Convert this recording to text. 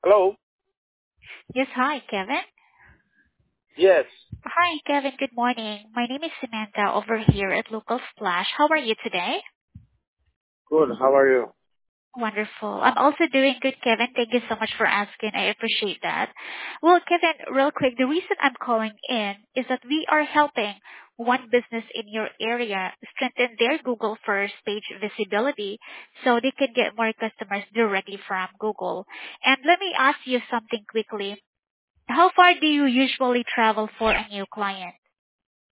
Hello? Yes, hi, Kevin. Yes. Hi, Kevin. Good morning. My name is Samantha over here at Local Splash. How are you today? Good. How are you? Wonderful. I'm also doing good, Kevin. Thank you so much for asking. I appreciate that. Well, Kevin, real quick, the reason I'm calling in is that we are helping one business in your area strengthen their Google first page visibility so they can get more customers directly from Google. And let me ask you something quickly. How far do you usually travel for a new client?